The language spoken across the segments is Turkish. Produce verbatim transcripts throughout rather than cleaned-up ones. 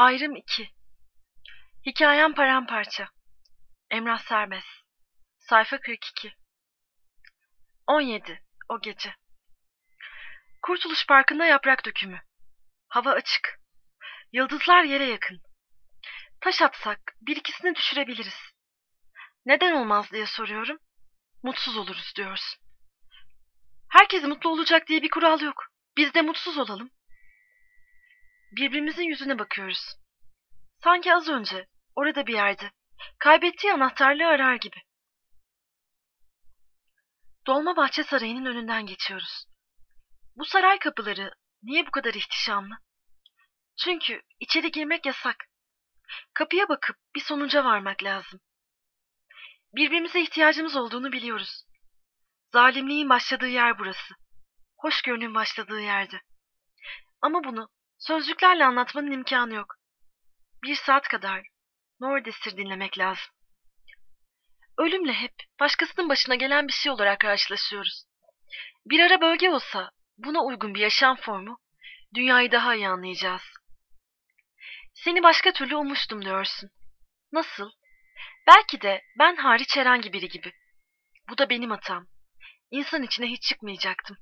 Ayrım iki. Hikayem paramparça. Emrah Serbest. Sayfa kırk iki. on yedi. O gece. Kurtuluş Parkı'nda yaprak dökümü. Hava açık. Yıldızlar yere yakın. Taş atsak bir ikisini düşürebiliriz. Neden olmaz diye soruyorum. Mutsuz oluruz diyorsun. Herkes mutlu olacak diye bir kural yok. Biz de mutsuz olalım. Birbirimizin yüzüne bakıyoruz. Sanki az önce, orada bir yerde, kaybettiği anahtarlığı arar gibi. Dolmabahçe Sarayı'nın önünden geçiyoruz. Bu saray kapıları niye bu kadar ihtişamlı? Çünkü içeri girmek yasak. Kapıya bakıp bir sonuca varmak lazım. Birbirimize ihtiyacımız olduğunu biliyoruz. Zalimliğin başladığı yer burası. Hoşgörünün başladığı yerde. Ama bunu sözcüklerle anlatmanın imkanı yok. Bir saat kadar Nordes'tir dinlemek lazım. Ölümle hep başkasının başına gelen bir şey olarak karşılaşıyoruz. Bir ara bölge olsa buna uygun bir yaşam formu, dünyayı daha iyi anlayacağız. Seni başka türlü ummuştum diyorsun. Nasıl? Belki de ben hariç herhangi biri gibi. Bu da benim hatam. İnsan içine hiç çıkmayacaktım.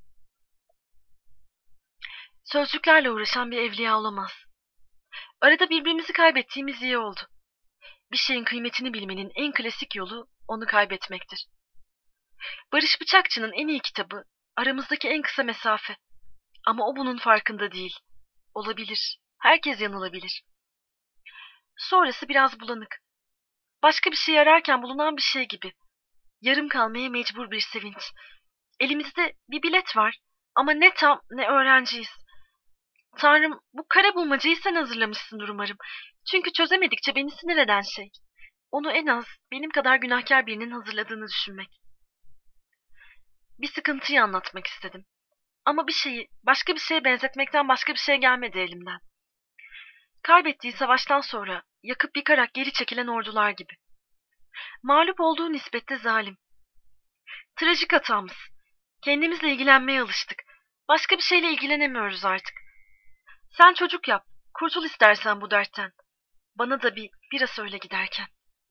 Sözcüklerle uğraşan bir evliya olamaz. Arada birbirimizi kaybettiğimiz iyi oldu. Bir şeyin kıymetini bilmenin en klasik yolu onu kaybetmektir. Barış Bıçakçı'nın en iyi kitabı aramızdaki en kısa mesafe. Ama o bunun farkında değil. Olabilir. Herkes yanılabilir. Sonrası biraz bulanık. Başka bir şey ararken bulunan bir şey gibi. Yarım kalmaya mecbur bir sevinç. Elimizde bir bilet var ama ne tam ne öğrenciyiz. Tanrım, bu kara bulmacayı sen hazırlamışsındır umarım. Çünkü çözemedikçe beni sinir eden şey. Onu en az benim kadar günahkar birinin hazırladığını düşünmek. Bir sıkıntıyı anlatmak istedim. Ama bir şeyi başka bir şeye benzetmekten başka bir şey gelmedi elimden. Kaybettiği savaştan sonra yakıp yıkarak geri çekilen ordular gibi. Mağlup olduğu nispette zalim. Trajik hatamız. Kendimizle ilgilenmeye alıştık. Başka bir şeyle ilgilenemiyoruz artık. Sen çocuk yap. Kurtul istersen bu dertten. Bana da bir biraz öyle giderken.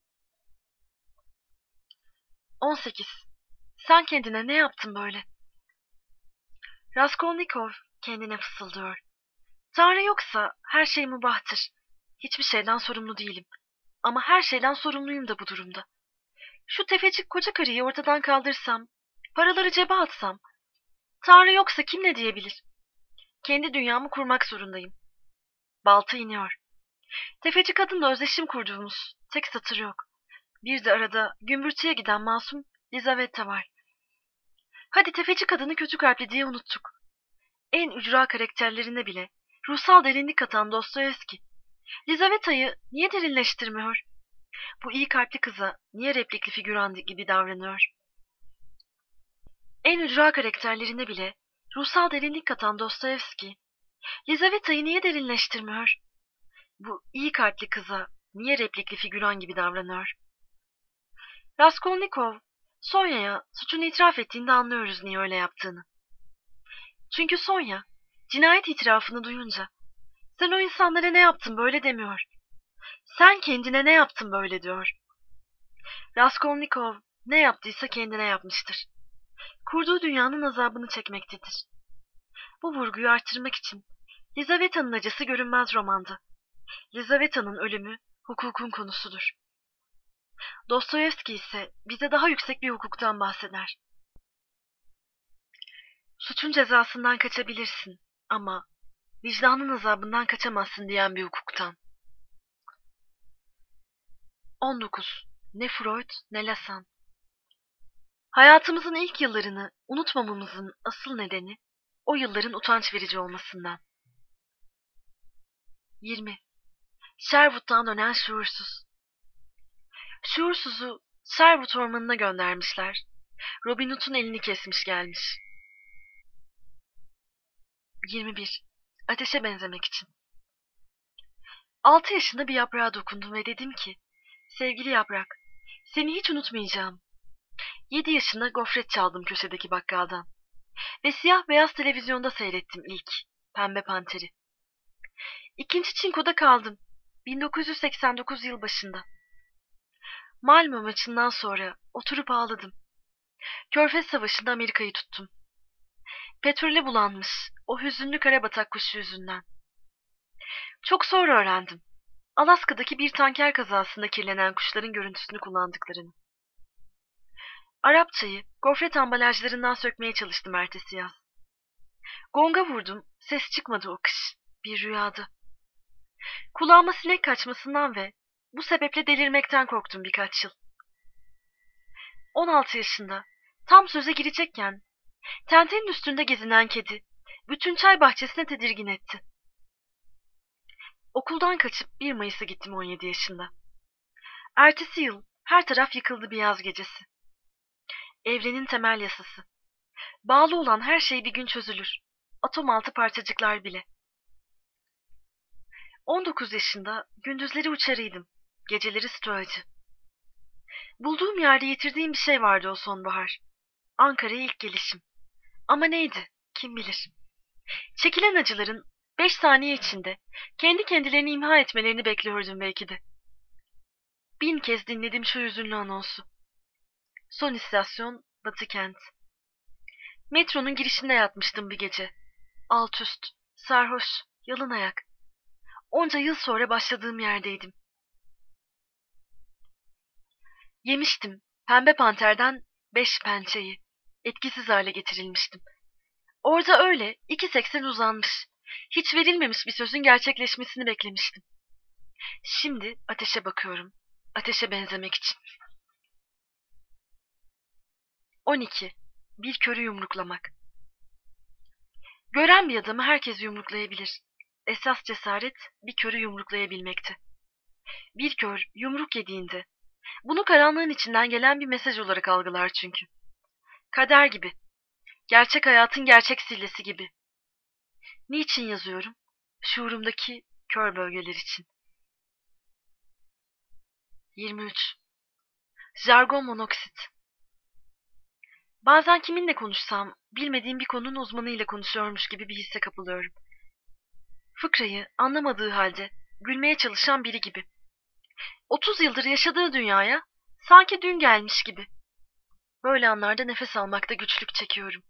on sekiz. Sen kendine ne yaptın böyle? Raskolnikov kendine fısıldıyor. Tanrı yoksa her şey mübahtır. Hiçbir şeyden sorumlu değilim. Ama her şeyden sorumluyum da bu durumda. Şu tefecik koca karıyı ortadan kaldırsam, paraları cebe atsam, Tanrı yoksa kim ne diyebilir? Kendi dünyamı kurmak zorundayım. Balta iniyor. Tefeci kadınla özdeşim kurduğumuz tek satır yok. Bir de arada gümbürtüye giden masum Lizaveta var. Hadi tefeci kadını kötü kalpli diye unuttuk. En ücra karakterlerine bile ruhsal derinlik katan Dostoyevski, Lizaveta'yı niye derinleştirmiyor? Bu iyi kalpli kıza niye replikli figüran gibi davranıyor? En ücra karakterlerine bile ruhsal derinlik katan Dostoyevski, Lizaveta'yı niye derinleştirmiyor? Bu iyi kalpli kıza niye replikli figüran gibi davranıyor? Raskolnikov, Sonya'ya suçunu itiraf ettiğinde anlıyoruz niye öyle yaptığını. Çünkü Sonya, cinayet itirafını duyunca, sen o insanlara ne yaptın böyle demiyor. Sen kendine ne yaptın böyle diyor. Raskolnikov ne yaptıysa kendine yapmıştır. Kurduğu dünyanın azabını çekmektedir. Bu vurguyu artırmak için Lizaveta'nın acısı görünmez romanda. Lizaveta'nın ölümü hukukun konusudur. Dostoyevski ise bize daha yüksek bir hukuktan bahseder. Suçun cezasından kaçabilirsin ama vicdanın azabından kaçamazsın diyen bir hukuktan. on dokuz. Ne Freud ne Lassan. Hayatımızın ilk yıllarını unutmamamızın asıl nedeni o yılların utanç verici olmasından. yirmi. Sherwood'dan dönen şuursuz. Şuursuzu Sherwood ormanına göndermişler. Robin Hood'un elini kesmiş gelmiş. yirmi bir. Ateşe benzemek için. Altı yaşında bir yaprağa dokundum ve dedim ki, sevgili yaprak, seni hiç unutmayacağım. Yedi yaşında gofret çaldım köşedeki bakkaldan. Ve siyah beyaz televizyonda seyrettim ilk Pembe Panter'i. İkinci çinkoda kaldım. bin dokuz yüz seksen dokuz yıl başında. Malmö maçından sonra oturup ağladım. Körfez Savaşı'nda Amerika'yı tuttum. Petrole bulanmış o hüzünlü karabatak kuşu yüzünden. Çok sonra öğrendim. Alaska'daki bir tanker kazasında kirlenen kuşların görüntüsünü kullandıklarını. Arapçayı gofret ambalajlarından sökmeye çalıştım ertesi yaz. Gonga vurdum, ses çıkmadı o kış. Bir rüyada. Kulağıma sinek kaçmasından ve bu sebeple delirmekten korktum birkaç yıl. on altı yaşında, tam söze girecekken, tentenin üstünde gezinen kedi, bütün çay bahçesine tedirgin etti. Okuldan kaçıp bir Mayıs'a gittim on yedi yaşında. Ertesi yıl her taraf yıkıldı bir yaz gecesi. Evrenin temel yasası. Bağlı olan her şey bir gün çözülür. Atom altı parçacıklar bile. on dokuz yaşında gündüzleri uçarıydım. Geceleri stoacı. Bulduğum yerde yitirdiğim bir şey vardı o sonbahar. Ankara'ya ilk gelişim. Ama neydi? Kim bilir. Çekilen acıların beş saniye içinde kendi kendilerini imha etmelerini bekliyordum belki de. Bin kez dinledim şu hüzünlü anonsu. Son istasyon Batı Kent. Metronun girişinde yatmıştım bir gece. Alt üst, sarhoş, yalın ayak. Onca yıl sonra başladığım yerdeydim. Yemiştim pembe panterden beş pençeyi. Etkisiz hale getirilmiştim. Orada öyle iki seksen uzanmış. Hiç verilmemiş bir sözün gerçekleşmesini beklemiştim. Şimdi ateşe bakıyorum. Ateşe benzemek için. on iki. Bir körü yumruklamak. Gören bir adamı herkes yumruklayabilir. Esas cesaret bir körü yumruklayabilmekte. Bir kör yumruk yediğinde bunu karanlığın içinden gelen bir mesaj olarak algılar çünkü. Kader gibi. Gerçek hayatın gerçek sillesi gibi. Niçin yazıyorum? Şuurumdaki kör bölgeler için. yirmi üç. Jargon monoksit. Bazen kiminle konuşsam, bilmediğim bir konunun uzmanıyla konuşuyormuş gibi bir hisse kapılıyorum. Fıkrayı anlamadığı halde gülmeye çalışan biri gibi. Otuz yıldır yaşadığı dünyaya sanki dün gelmiş gibi. Böyle anlarda nefes almakta güçlük çekiyorum.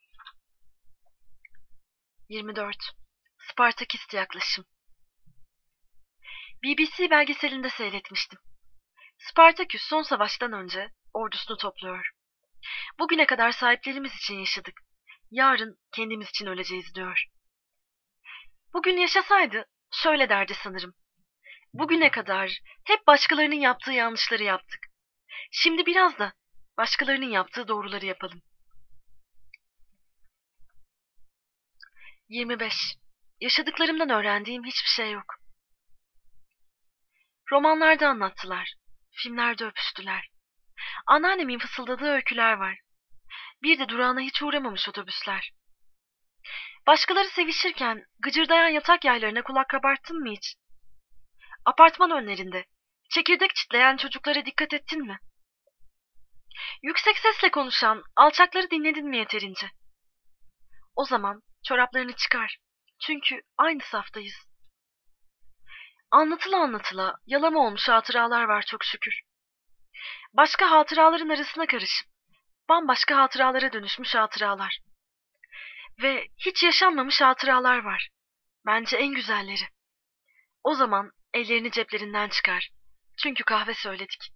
yirmi dört. Spartakist yaklaşım. B B C belgeselinde seyretmiştim. Spartaküs son savaştan önce ordusunu topluyor. Bugüne kadar sahiplerimiz için yaşadık. Yarın kendimiz için öleceğiz diyor. Bugün yaşasaydı şöyle derdi sanırım. Bugüne kadar hep başkalarının yaptığı yanlışları yaptık. Şimdi biraz da başkalarının yaptığı doğruları yapalım. yirmi beş. Yaşadıklarımdan öğrendiğim hiçbir şey yok. Romanlarda anlattılar. Filmlerde öpüştüler. Anneannemin fısıldadığı öyküler var. Bir de durağına hiç uğramamış otobüsler. Başkaları sevişirken gıcırdayan yatak yaylarına kulak kabarttın mı hiç? Apartman önlerinde çekirdek çitleyen çocuklara dikkat ettin mi? Yüksek sesle konuşan alçakları dinledin mi yeterince? O zaman çoraplarını çıkar. Çünkü aynı saftayız. Anlatıla anlatıla yalama olmuş hatıralar var çok şükür. Başka hatıraların arasına karışıp bambaşka hatıralara dönüşmüş hatıralar. Ve hiç yaşanmamış hatıralar var. Bence en güzelleri. O zaman ellerini ceplerinden çıkar. Çünkü kahve söyledik.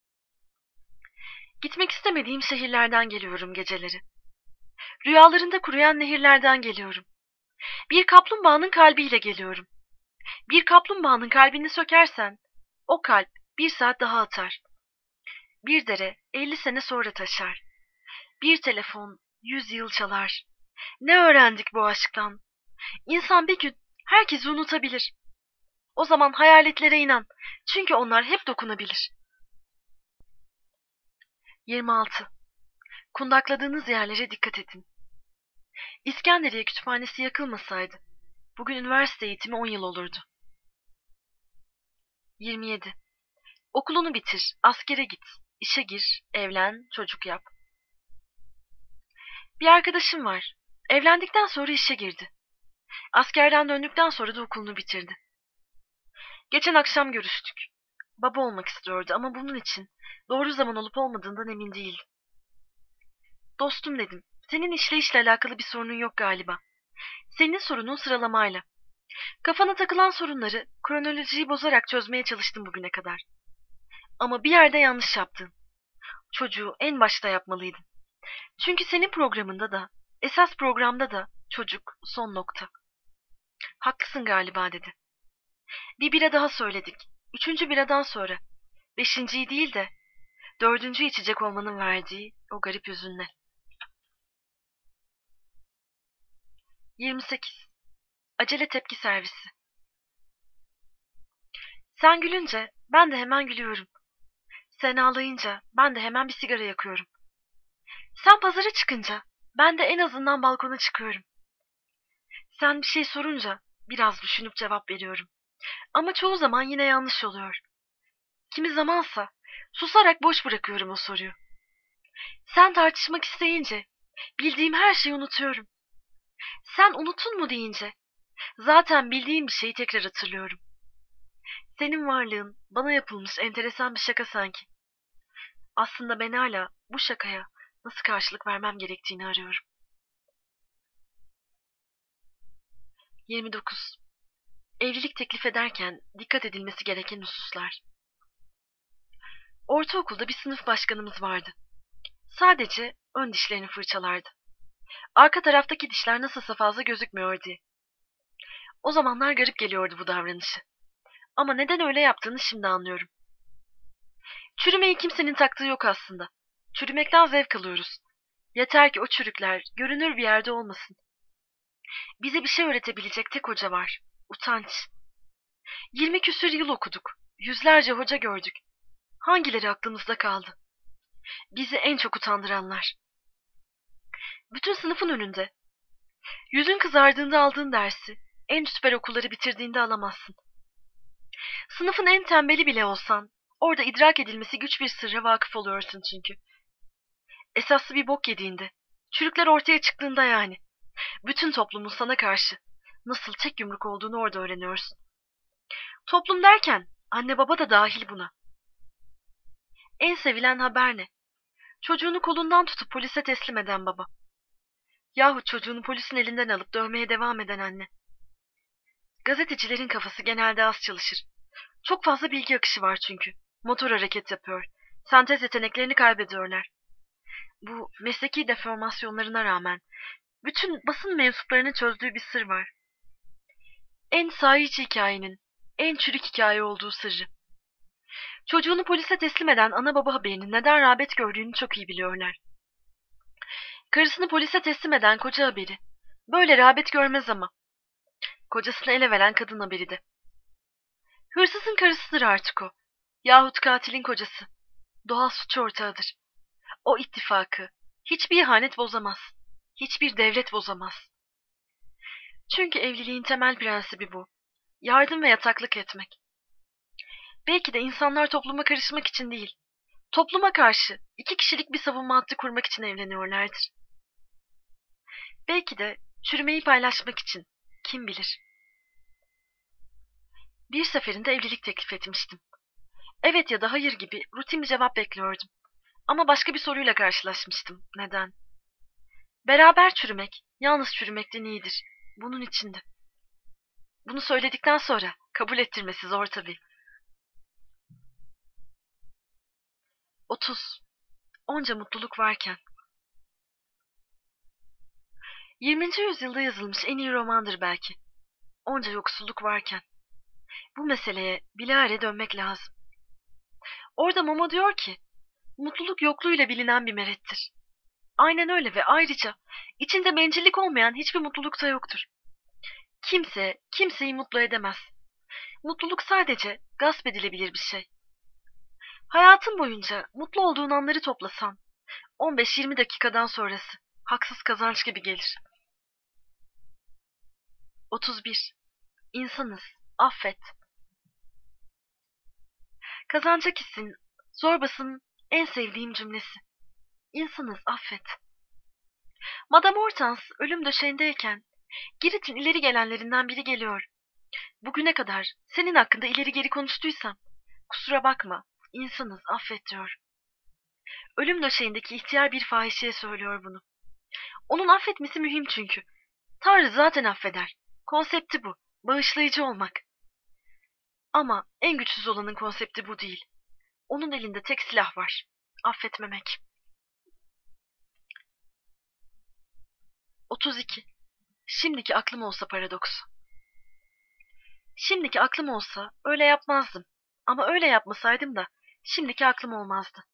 Gitmek istemediğim şehirlerden geliyorum geceleri. Rüyalarında kuruyan nehirlerden geliyorum. Bir kaplumbağanın kalbiyle geliyorum. Bir kaplumbağanın kalbini sökersen, o kalp bir saat daha atar. Bir dere elli sene sonra taşar. Bir telefon yüz yıl çalar. Ne öğrendik bu aşktan? İnsan bir gün herkesi unutabilir. O zaman hayaletlere inan. Çünkü onlar hep dokunabilir. yirmi altı. Kundakladığınız yerlere dikkat edin. İskenderiye Kütüphanesi yakılmasaydı, bugün üniversite eğitimi on yıl olurdu. yirmi yedi. Okulunu bitir, askere git, işe gir, evlen, çocuk yap. Bir arkadaşım var. Evlendikten sonra işe girdi. Askerden döndükten sonra da okulunu bitirdi. Geçen akşam görüştük. Baba olmak istiyordu ama bunun için doğru zaman olup olmadığından emin değildi. Dostum dedim, senin işleyişle alakalı bir sorunun yok galiba. Senin sorunun sıralamayla. Kafana takılan sorunları kronolojiyi bozarak çözmeye çalıştım bugüne kadar. Ama bir yerde yanlış yaptın. Çocuğu en başta yapmalıydın. Çünkü senin programında da, esas programda da çocuk son nokta. Haklısın galiba dedi. Bir bira daha söyledik. Üçüncü biradan sonra. Beşinciyi değil de dördüncü içecek olmanın verdiği o garip hüzünle. yirmi sekiz. Acele tepki servisi. Sen gülünce ben de hemen gülüyorum. Sen ağlayınca ben de hemen bir sigara yakıyorum. Sen pazara çıkınca ben de en azından balkona çıkıyorum. Sen bir şey sorunca biraz düşünüp cevap veriyorum. Ama çoğu zaman yine yanlış oluyor. Kimi zamansa susarak boş bırakıyorum o soruyu. Sen tartışmak isteyince bildiğim her şeyi unutuyorum. Sen unuttun mu deyince zaten bildiğim bir şeyi tekrar hatırlıyorum. Senin varlığın bana yapılmış enteresan bir şaka sanki. Aslında ben hala bu şakaya nasıl karşılık vermem gerektiğini arıyorum. yirmi dokuz. Evlilik teklif ederken dikkat edilmesi gereken hususlar. Ortaokulda bir sınıf başkanımız vardı. Sadece ön dişlerini fırçalardı. Arka taraftaki dişler nasılsa fazla gözükmüyor diye. O zamanlar garip geliyordu bu davranışı. Ama neden öyle yaptığını şimdi anlıyorum. Çürümeyi kimsenin taktığı yok aslında. Çürümekten zevk alıyoruz. Yeter ki o çürükler görünür bir yerde olmasın. Bize bir şey öğretebilecek tek hoca var. Utanç. Yirmi küsür yıl okuduk. Yüzlerce hoca gördük. Hangileri aklımızda kaldı? Bizi en çok utandıranlar. Bütün sınıfın önünde. Yüzün kızardığında aldığın dersi en süper okulları bitirdiğinde alamazsın. Sınıfın en tembeli bile olsan orada idrak edilmesi güç bir sırra vakıf oluyorsun çünkü. Esaslı bir bok yediğinde, çürükler ortaya çıktığında yani, bütün toplumun sana karşı nasıl tek yumruk olduğunu orada öğreniyorsun. Toplum derken anne baba da dahil buna. En sevilen haber ne? Çocuğunu kolundan tutup polise teslim eden baba. Yahut çocuğunu polisin elinden alıp dövmeye devam eden anne. Gazetecilerin kafası genelde az çalışır. Çok fazla bilgi akışı var çünkü. Motor hareket yapıyor. Sentez yeteneklerini kaybediyorlar. Bu mesleki deformasyonlarına rağmen bütün basın mensuplarının çözdüğü bir sır var. En sahici hikayenin, en çürük hikaye olduğu sırrı. Çocuğunu polise teslim eden ana baba haberinin neden rağbet gördüğünü çok iyi biliyorlar. Karısını polise teslim eden koca haberi böyle rağbet görmez ama. Kocasını ele veren kadın haberi de. Hırsızın karısıdır artık o. Yahut katilin kocası. Doğal suç ortağıdır. O ittifakı hiçbir ihanet bozamaz. Hiçbir devlet bozamaz. Çünkü evliliğin temel prensibi bu. Yardım ve yataklık etmek. Belki de insanlar topluma karışmak için değil, topluma karşı iki kişilik bir savunma hattı kurmak için evleniyorlardır. Belki de çürümeyi paylaşmak için, kim bilir. Bir seferinde evlilik teklif etmiştim. Evet ya da hayır gibi rutin bir cevap bekliyordum. Ama başka bir soruyla karşılaşmıştım. Neden? Beraber çürümek, yalnız çürümekten iyidir. Bunun içinde. Bunu söyledikten sonra kabul ettirmesi zor tabii. otuz. Onca mutluluk varken. yirminci yüzyılda yazılmış en iyi romandır belki. Onca yoksulluk varken. Bu meseleye bilahare dönmek lazım. Orada Momo diyor ki, mutluluk yokluğuyla bilinen bir merettir. Aynen öyle ve ayrıca içinde bencillik olmayan hiçbir mutluluk da yoktur. Kimse, kimseyi mutlu edemez. Mutluluk sadece gasp edilebilir bir şey. Hayatın boyunca mutlu olduğun anları toplasan, on beş yirmi dakikadan sonrası haksız kazanç gibi gelir. otuz bir. İnsanız, affet. Kazanacak hissin, Zorbas'ın en sevdiğim cümlesi. İnsanız, affet. Madame Hortense ölüm döşeğindeyken Girit'in ileri gelenlerinden biri geliyor. Bugüne kadar senin hakkında ileri geri konuştuysam kusura bakma, insanız, affet diyor. Ölüm döşeğindeki ihtiyar bir fahişeye söylüyor bunu. Onun affetmesi mühim çünkü. Tanrı zaten affeder. Konsepti bu, bağışlayıcı olmak. Ama en güçsüz olanın konsepti bu değil. Onun elinde tek silah var. Affetmemek. otuz iki. Şimdiki aklım olsa paradoksu. Şimdiki aklım olsa öyle yapmazdım. Ama öyle yapmasaydım da şimdiki aklım olmazdı.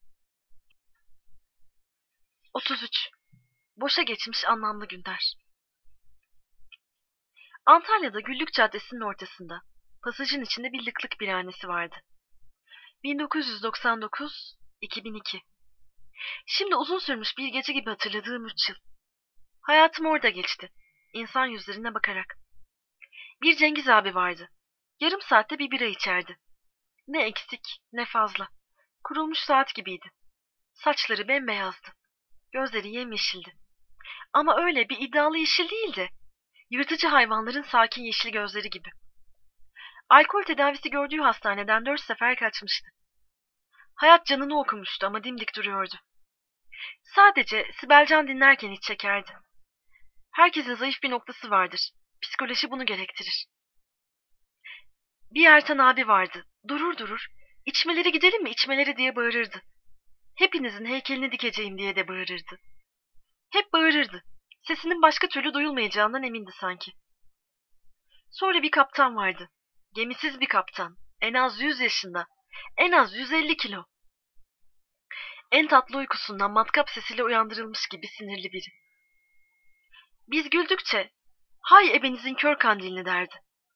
otuz üç. Boşa geçmiş anlamlı günler. Antalya'da Güllük Caddesi'nin ortasında, pasajın içinde bir lıklık birhanesi vardı. bin dokuz yüz doksan dokuz iki bin iki. Şimdi uzun sürmüş bir gece gibi hatırladığım üç yıl. Hayatım orada geçti, insan yüzlerine bakarak. Bir Cengiz abi vardı. Yarım saatte bir bira içerdi. Ne eksik, ne fazla. Kurulmuş saat gibiydi. Saçları bembeyazdı. Gözleri yemyeşildi. Ama öyle bir iddialı yeşil değildi. Yırtıcı hayvanların sakin yeşil gözleri gibi. Alkol tedavisi gördüğü hastaneden dört sefer kaçmıştı. Hayat canını okumuştu ama dimdik duruyordu. Sadece Sibelcan dinlerken iç çekerdi. Herkesin zayıf bir noktası vardır. Psikoloji bunu gerektirir. Bir Ertan abi vardı. Durur durur, içmeleri gidelim mi içmeleri diye bağırırdı. Hepinizin heykelini dikeceğim diye de bağırırdı. Hep bağırırdı. Sesinin başka türlü duyulmayacağından emindi sanki. Sonra bir kaptan vardı. Gemisiz bir kaptan. En az yüz yaşında. En az yüz elli kilo. En tatlı uykusundan matkap sesiyle uyandırılmış gibi sinirli biri. Biz güldükçe, hay ebenizin kör kandilini derdi.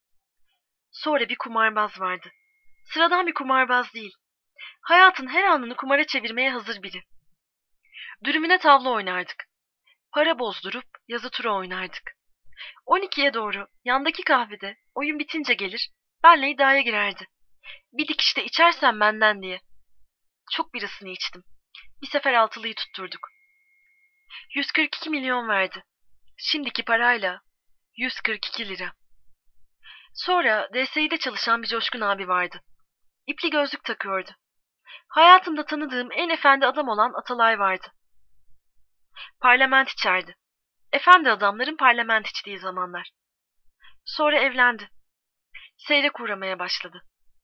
Sonra bir kumarbaz vardı. Sıradan bir kumarbaz değil. Hayatın her anını kumara çevirmeye hazır biri. Dürümüne tavla oynardık. Para bozdurup yazı tura oynardık. on ikiye doğru yandaki kahvede oyun bitince gelir, benle iddiaya girerdi. Bir dikişte içersen benden diye. Çok birasını içtim. Bir sefer altılıyı tutturduk. yüz kırk iki milyon verdi. Şimdiki parayla yüz kırk iki lira. Sonra D S İ'de çalışan bir Coşkun abi vardı. İpli gözlük takıyordu. Hayatımda tanıdığım en efendi adam olan Atalay vardı. Parlament içerdi. Efendi adamların parlament içtiği zamanlar. Sonra evlendi. Seyrek uğramaya başladı.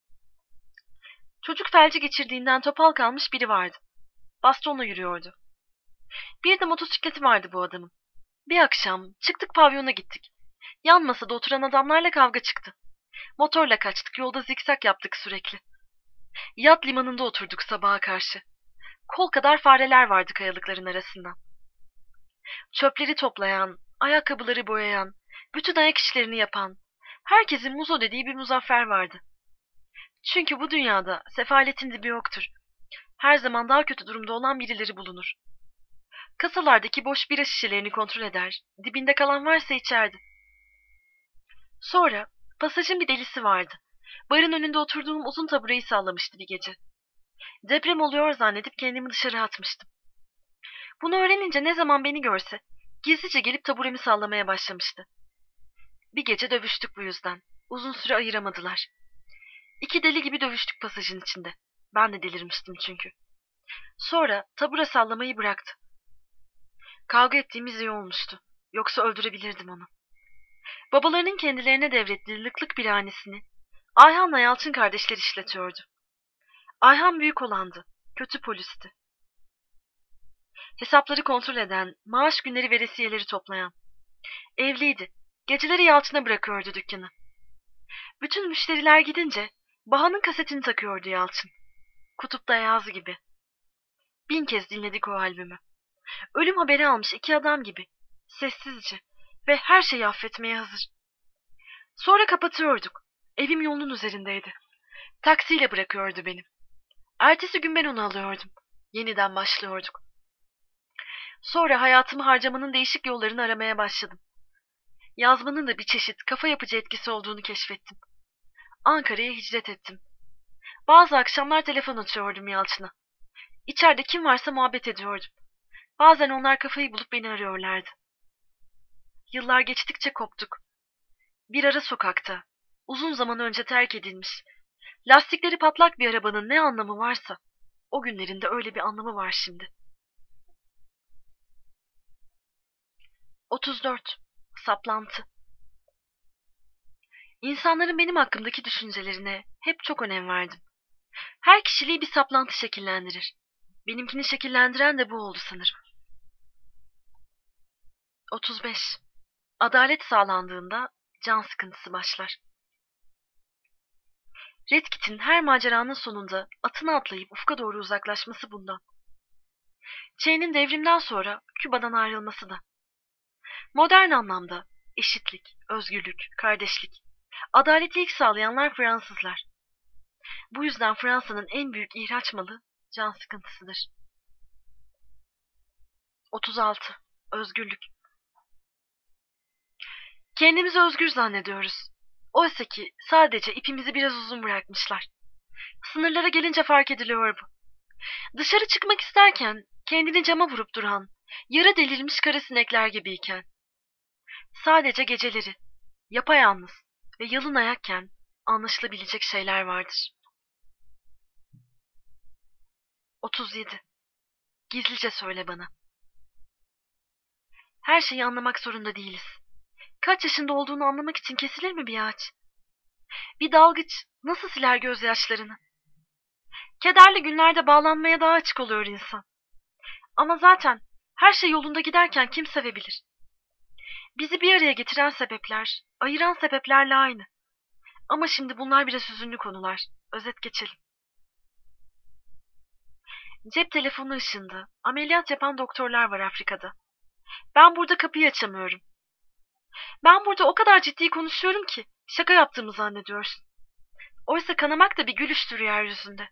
Çocuk felci geçirdiğinden topal kalmış biri vardı. Bastonla yürüyordu. Bir de motosikleti vardı bu adamın. Bir akşam çıktık pavyona gittik. Yan masada oturan adamlarla kavga çıktı. Motorla kaçtık, yolda zikzak yaptık sürekli. Yat limanında oturduk sabaha karşı. Kol kadar fareler vardı kayalıkların arasından. Çöpleri toplayan, ayakkabıları boyayan, bütün ayak işlerini yapan, herkesin muzo dediği bir Muzaffer vardı. Çünkü bu dünyada sefaletin dibi yoktur. Her zaman daha kötü durumda olan birileri bulunur. Kasalardaki boş bira şişelerini kontrol eder, dibinde kalan varsa içerdi. Sonra pasajın bir delisi vardı. Barın önünde oturduğum uzun tabureyi sallamıştı bir gece. Deprem oluyor zannedip kendimi dışarı atmıştım. Bunu öğrenince ne zaman beni görse gizlice gelip taburemi sallamaya başlamıştı. Bir gece dövüştük bu yüzden. Uzun süre ayıramadılar. İki deli gibi dövüştük pasajın içinde. Ben de delirmiştim çünkü. Sonra tabure sallamayı bıraktı. Kavga ettiğimiz iyi olmuştu. Yoksa öldürebilirdim onu. Babalarının kendilerine devrettiği lıklık birhanesini Ayhan'la Yalçın kardeşler işletiyordu. Ayhan büyük olandı. Kötü polisti. Hesapları kontrol eden, maaş günleri veresiyeleri toplayan. Evliydi. Geceleri Yalçın'a bırakıyordu dükkanı. Bütün müşteriler gidince Baha'nın kasetini takıyordu Yalçın. Kutupta Yağızı gibi. Bin kez dinledik o albümü. Ölüm haberi almış iki adam gibi. Sessizce ve her şeyi affetmeye hazır. Sonra kapatıyorduk. Evim yolunun üzerindeydi. Taksiyle bırakıyordu beni. Ertesi gün ben onu alıyordum. Yeniden başlıyorduk. Sonra hayatımı harcamanın değişik yollarını aramaya başladım. Yazmanın da bir çeşit kafa yapıcı etkisi olduğunu keşfettim. Ankara'ya hicret ettim. Bazı akşamlar telefon açıyordum Yalçın'a. İçeride kim varsa muhabbet ediyordum. Bazen onlar kafayı bulup beni arıyorlardı. Yıllar geçtikçe koptuk. Bir ara sokakta, uzun zaman önce terk edilmiş, lastikleri patlak bir arabanın ne anlamı varsa, o günlerinde öyle bir anlamı var şimdi. otuz dört. Saplantı. İnsanların benim hakkımdaki düşüncelerine hep çok önem verdim. Her kişiliği bir saplantı şekillendirir. Benimkini şekillendiren de bu oldu sanırım. otuz beş. Adalet sağlandığında can sıkıntısı başlar. Red Kit'in her maceranın sonunda atına atlayıp ufka doğru uzaklaşması bundan. Che'nin devrimden sonra Küba'dan ayrılması da. Modern anlamda eşitlik, özgürlük, kardeşlik, adaleti ilk sağlayanlar Fransızlar. Bu yüzden Fransa'nın en büyük ihraç malı can sıkıntısıdır. otuz altı. Özgürlük. Kendimizi özgür zannediyoruz. Oysa ki sadece ipimizi biraz uzun bırakmışlar. Sınırlara gelince fark ediliyor bu. Dışarı çıkmak isterken kendini cama vurup duran, yarı delirmiş kara sinekler gibiyken, sadece geceleri, yapayalnız ve yalın ayakken anlaşılabilecek şeyler vardır. otuz yedi. Gizlice söyle bana. Her şeyi anlamak zorunda değiliz. Kaç yaşında olduğunu anlamak için kesilir mi bir ağaç? Bir dalgıç nasıl siler gözyaşlarını? Kederli günlerde bağlanmaya daha açık oluyor insan. Ama zaten her şey yolunda giderken kim sevebilir? Bizi bir araya getiren sebepler, ayıran sebeplerle aynı. Ama şimdi bunlar biraz hüzünlü konular. Özet geçelim. Cep telefonu ışığında ameliyat yapan doktorlar var Afrika'da. Ben burada kapıyı açamıyorum. Ben burada o kadar ciddi konuşuyorum ki şaka yaptığımı zannediyorsun. Oysa kanamak da bir gülüştür yeryüzünde.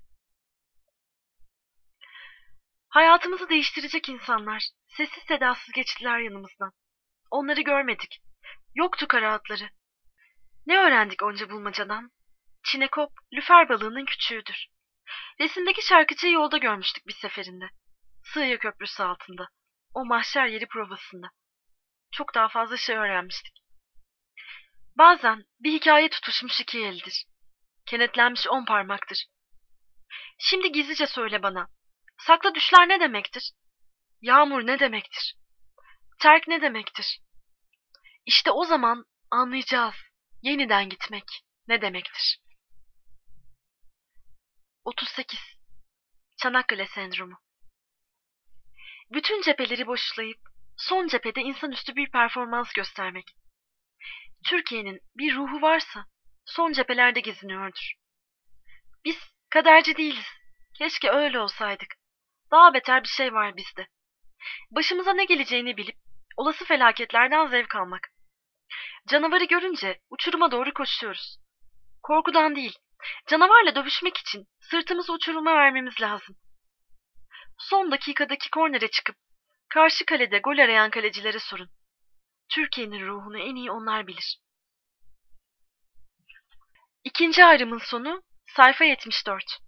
Hayatımızı değiştirecek insanlar sessiz sedasız geçtiler yanımızdan. Onları görmedik. Yoktu kara atları. Ne öğrendik onca bulmacadan? Çinekop, lüfer balığının küçüğüdür. Resimdeki şarkıcıyı yolda görmüştük bir seferinde. Sığıya Köprüsü altında. O mahşer yeri provasında. Çok daha fazla şey öğrenmiştik. Bazen bir hikaye tutuşmuş iki eldir. Kenetlenmiş on parmaktır. Şimdi gizlice söyle bana. Sakla düşler ne demektir? Yağmur ne demektir? Terk ne demektir? İşte o zaman anlayacağız yeniden gitmek ne demektir? otuz sekiz. Çanakkale Sendromu. Bütün cepheleri boşlayıp son cephede insanüstü bir performans göstermek. Türkiye'nin bir ruhu varsa son cephelerde geziniyordur. Biz kaderci değiliz. Keşke öyle olsaydık. Daha beter bir şey var bizde. Başımıza ne geleceğini bilip olası felaketlerden zevk almak. Canavarı görünce uçuruma doğru koşuyoruz. Korkudan değil, canavarla dövüşmek için sırtımızı uçuruma vermemiz lazım. Son dakikadaki kornere çıkıp karşı kalede gol arayan kalecilere sorun. Türkiye'nin ruhunu en iyi onlar bilir. İkinci ayrımın sonu sayfa yetmiş dört.